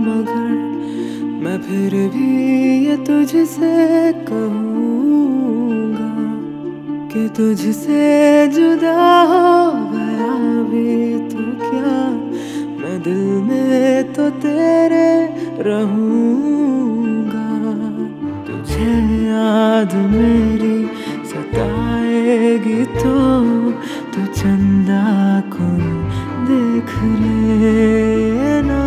मगर मैं फिर भी ये तुझसे कहूँगा कि तुझसे जुदा हो गया भी तो क्या, मैं दिल में तो तेरे रहूँगा। तुझे याद मेरी सताएगी तो तू चंदा को देख लेना।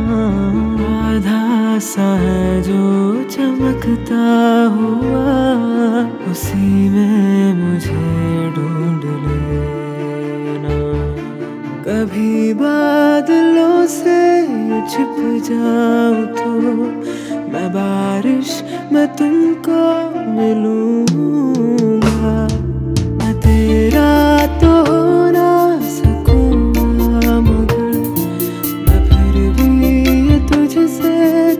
आधा सा है जो चमकता हुआ, उसी में मुझे ढूंढ लेना। कभी बादलों से छिप जाऊं तो मैं बारिश में तुमको मिलूंगा। मैं तेरा तो हो ना सकूंगा मगर मैं फिर भी ये तुझसे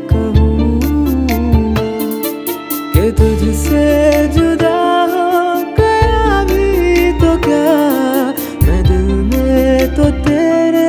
कहूँगा कि तुझसे जुदा हो गया भी तो क्या, मैं दिल में तो तेरे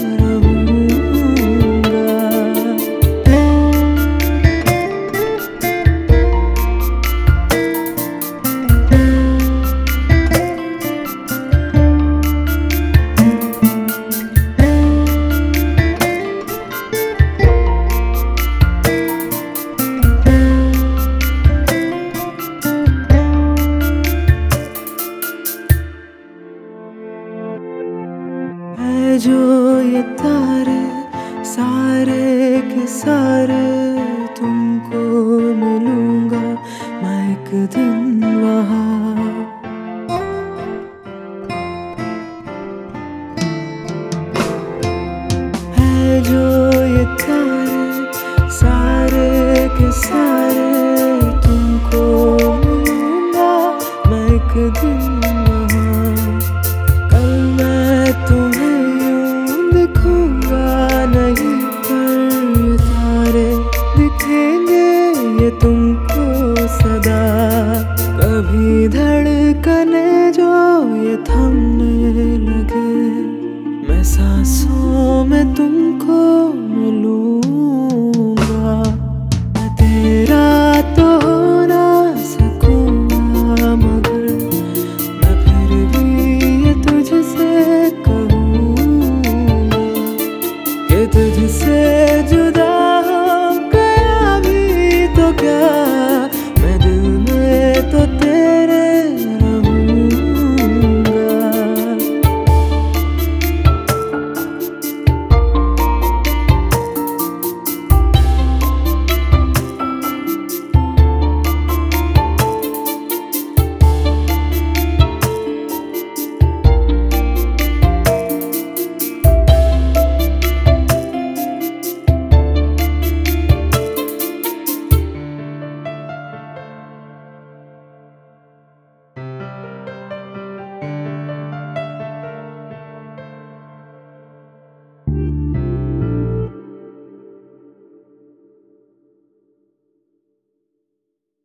है जो ये तारे सारे के सारे, तुमको मिलूंगा मैं एक दिन वहाँ। है जो ये तारे सारे के सारे, तुमको मिलूंगा मैं एक दिन